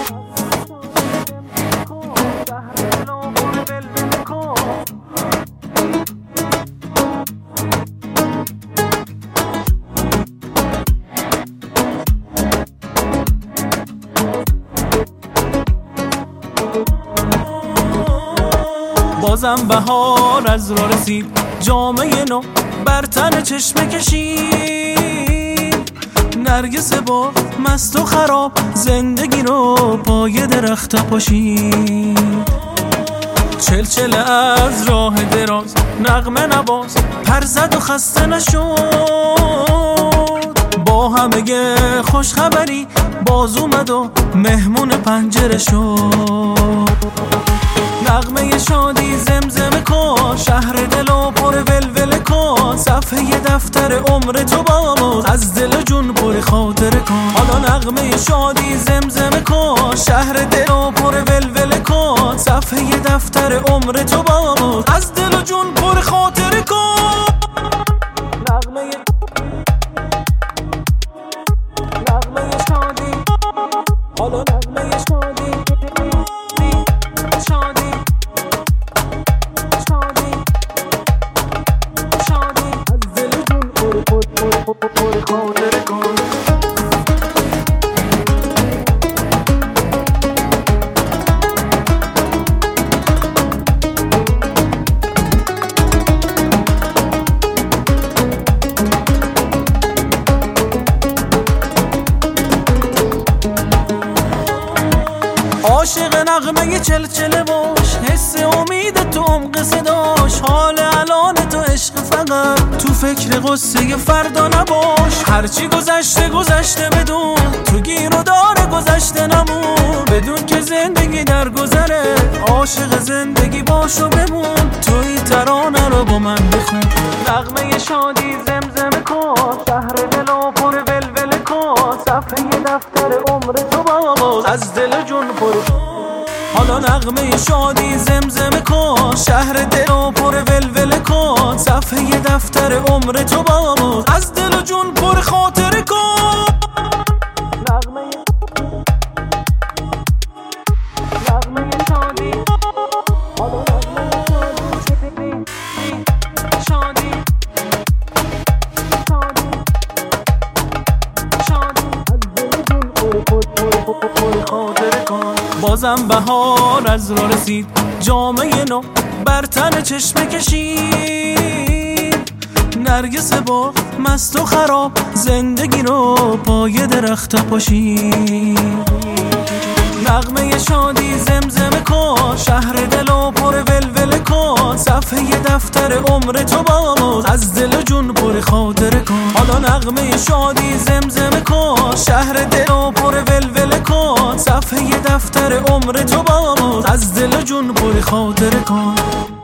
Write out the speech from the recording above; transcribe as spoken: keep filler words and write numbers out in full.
بازم بهار از راه رسید، جامعه نو بر تن چشمه کشید. نرگس با مست و خراب زندگی رو پای درخت پاشید. چلچله از راه دراز نغمه نواز پر زد و خسته نشد. با همه خوش خبری باز اومد و مهمون پنجره شد. نغمه شادی زمزمه کن، شهر دل و پر ولول کن. صفحه دفتر عمر تو باز، از دل و جون پر خاطره کن. حالا نغمه شادی زمزمه کن، شهر دل و پر ولول کن. صفحه دفتر عمر تو باز، از دل و جون پر خاطره کن. نغمه نغمه شادی، حالا نغمه شادی شادی شادی شادی، از دل جون پر پر پر پر خاطره کن. عاشق نغمه چلچله باش، حس امید تو عمق صداش. حال الان تو عشق فقط، تو فکر قصه فردا نباش. هرچی گذشته گذشته بدون، تو گیر و دار گذشته نمون. بدون که زندگی در گذره، عاشق زندگی باش و بمون. تو این ترانه رو با من بخون. نغمه شادی زمزمه کن، شهر دل و پر ولول کن. صفحه دفتر عمر تو باز، از دل جون پر. حالا نغمه شادی زمزمه کن، شهر دل و پر ولول کن. صفحه دفتر عمر تو باز، از دل و جون پر خاطره کن. نغمه نغمه شادی، حالا نغمه شادی شادی شادی، از دل جون پر پر پر پر خاطره کن. بازم بهار از راه رسید، جامعه نو بر تن چشمه کشید. نرگس با مست و خراب زندگی رو پای درخت پاشید. نغمه شادی زمزمه کن، شهر دل و پر ولول کن. صفحه دفتر عمر تو باز، از دل و جون پر خاطره کن. حالا نغمه شادی زمزمه کن، شهر دل و پر ولول کن. صفحه دفتر عمر تو باز، از دل و جون پر خاطره کن.